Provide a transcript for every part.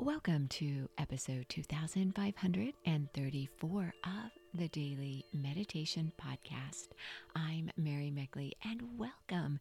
Welcome to episode 2534 of the Daily Meditation Podcast. I'm Mary Meckley, and welcome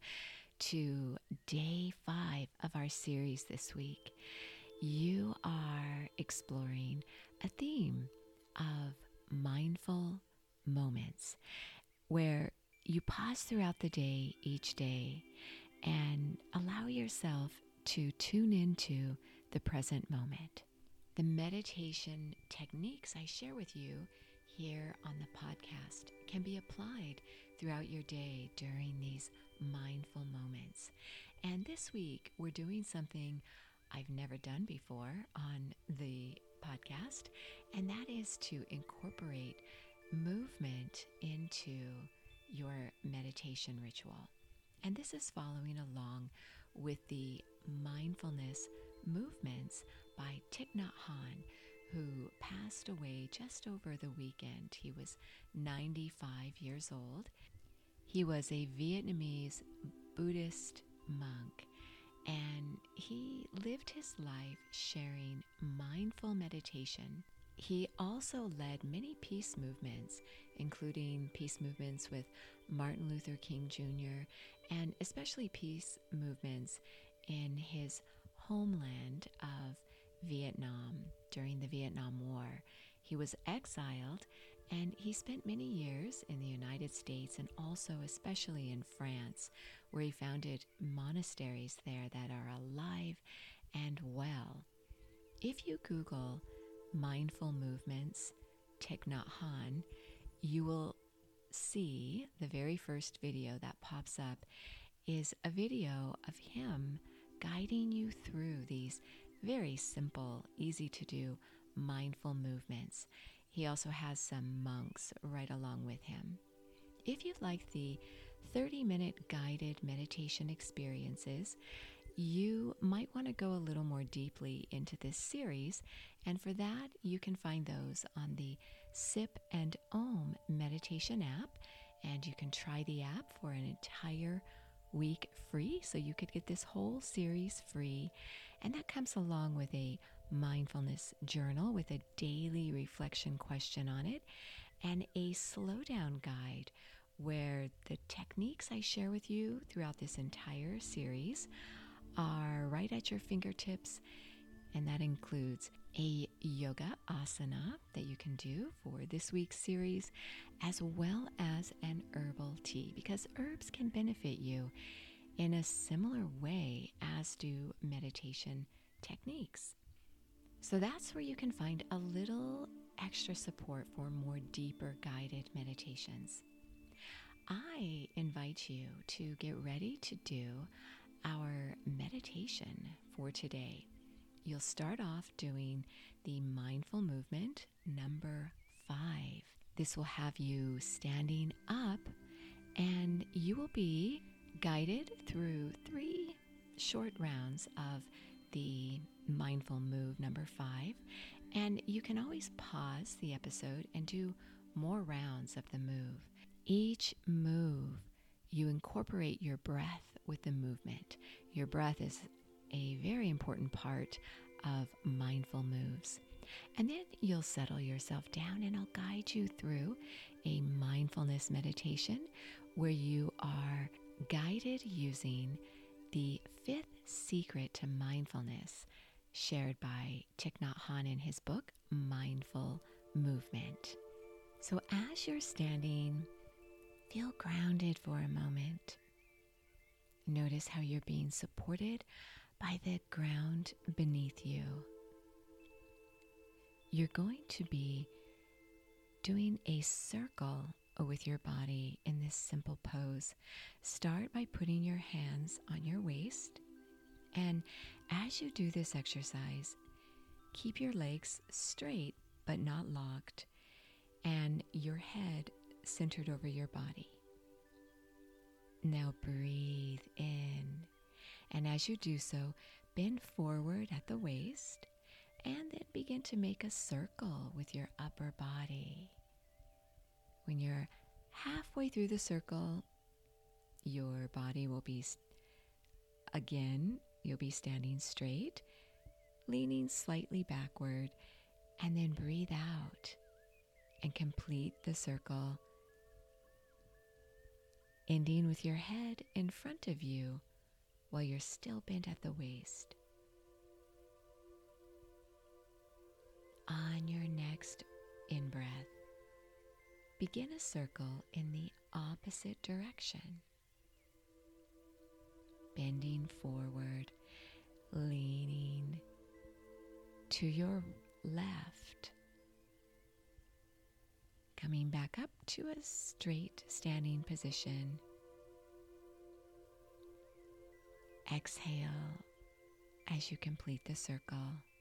to day 5 of our series this week. You are exploring a theme of mindful moments where you pause throughout the day each day and allow yourself to tune into the present moment. The meditation techniques I share with you here on the podcast can be applied throughout your day during these mindful moments. And this week, we're doing something I've never done before on the podcast, and that is to incorporate movement into your meditation ritual. And this is following along with the mindfulness movements by Thich Nhat Hanh, who passed away just over the weekend. He was 95 years old. He was a Vietnamese Buddhist monk, and he lived his life sharing mindful meditation. He also led many peace movements, including peace movements with Martin Luther King Jr., and especially peace movements in his homeland of Vietnam during the Vietnam War. He was exiled, and he spent many years in the United States and also especially in France, where he founded monasteries there that are alive and well. If you Google mindful movements Thich Nhat Hanh, you will see the very first video that pops up is a video of him guiding you through these very simple, easy to do mindful movements. He also has some monks right along with him. If you'd like the 30-minute guided meditation experiences, you might want to go a little more deeply into this series, and for that, you can find those on the Sip and Om meditation app, and you can try the app for an entire week free, so you could get this whole series free. And that comes along with a mindfulness journal with a daily reflection question on it, and a slow down guide where the techniques I share with you throughout this entire series are right at your fingertips. And that includes a yoga asana that you can do for this week's series, as well as an herbal tea, because herbs can benefit you in a similar way as do meditation techniques. So that's where you can find a little extra support for more deeper guided meditations. I invite you to get ready to do our meditation for today. You'll start off doing the mindful movement number 5. This will have you standing up, and you will be guided through 3 short rounds of the mindful move number 5. And you can always pause the episode and do more rounds of the move. Each move, you incorporate your breath with the movement. Your breath is a very important part of mindful moves. And then you'll settle yourself down, and I'll guide you through a mindfulness meditation where you are guided using the 5th secret to mindfulness shared by Thich Nhat Hanh in his book, Mindful Movement. So as you're standing, feel grounded for a moment. Notice how you're being supported by the ground beneath you. You're going to be doing a circle with your body in this simple pose. Start by putting your hands on your waist, and as you do this exercise, keep your legs straight but not locked, and your head centered over your body. Now breathe in, and as you do so, bend forward at the waist, and then begin to make a circle with your upper body. When you're halfway through the circle, your body will be, again, you'll be standing straight, leaning slightly backward, and then breathe out and complete the circle, ending with your head in front of you while you're still bent at the waist. On your next in-breath, begin a circle in the opposite direction, bending forward, leaning to your left, coming back up to a straight standing position. Exhale as you complete the circle.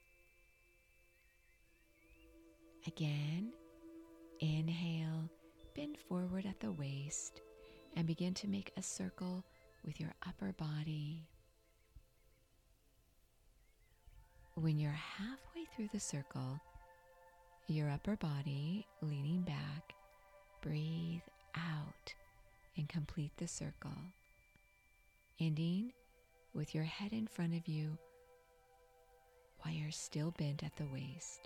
Again, inhale, bend forward at the waist, and begin to make a circle with your upper body. When you're halfway through the circle, your upper body leaning back, breathe out and complete the circle, ending with your head in front of you while you're still bent at the waist.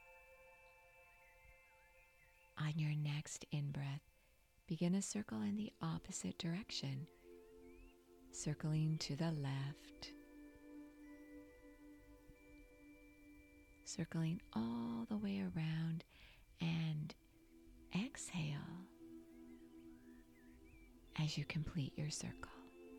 On your next in-breath, begin a circle in the opposite direction, circling to the left, circling all the way around, and exhale as you complete your circle.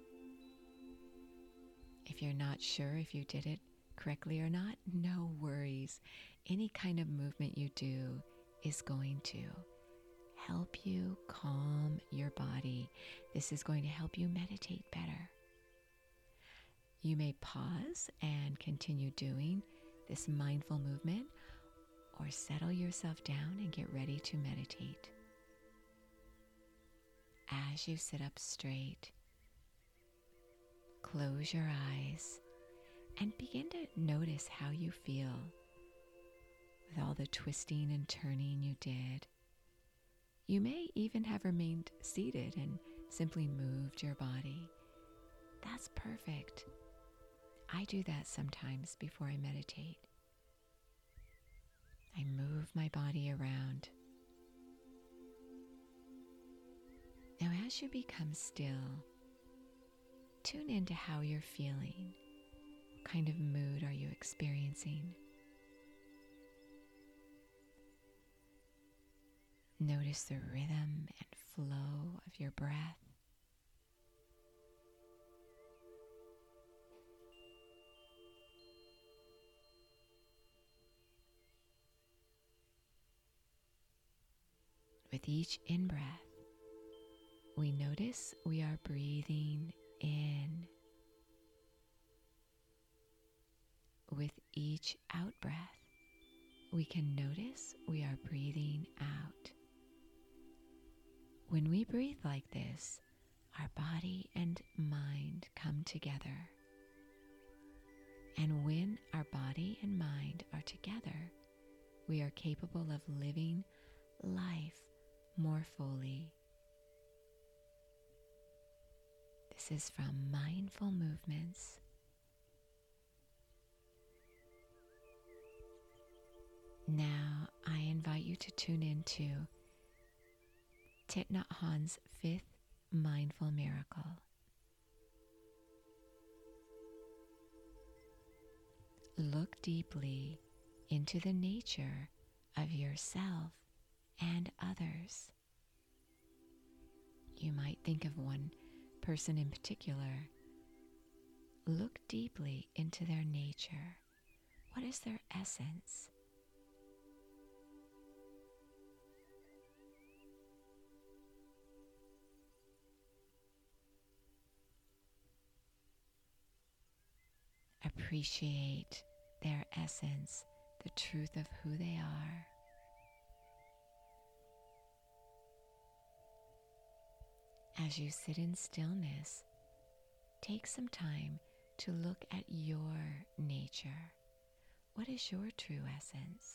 If you're not sure if you did it correctly or not, no worries. Any kind of movement you do is going to help you calm your body. This is going to help you meditate better. You may pause and continue doing this mindful movement, or settle yourself down and get ready to meditate. As you sit up straight, close your eyes and begin to notice how you feel with all the twisting and turning you did. You may even have remained seated and simply moved your body. That's perfect. I do that sometimes before I meditate. I move my body around. Now, as you become still, tune into how you're feeling. What kind of mood are you experiencing? Notice the rhythm and flow of your breath. With each in-breath, we notice we are breathing in. With each out-breath, we can notice we are breathing out. When we breathe like this, our body and mind come together. And when our body and mind are together, we are capable of living life more fully. This is from Mindful Movements. Now I invite you to tune into Thich Nhat Hanh's fifth mindful miracle. Look deeply into the nature of yourself and others. You might think of one person in particular. Look deeply into their nature. What is their essence? Appreciate their essence, the truth of who they are. As you sit in stillness, take some time to look at your nature. What is your true essence?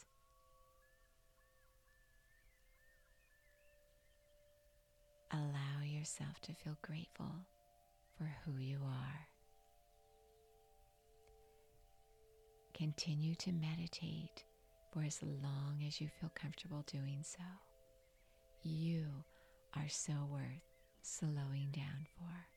Allow yourself to feel grateful for who you are. Continue to meditate for as long as you feel comfortable doing so. You are so worth slowing down for.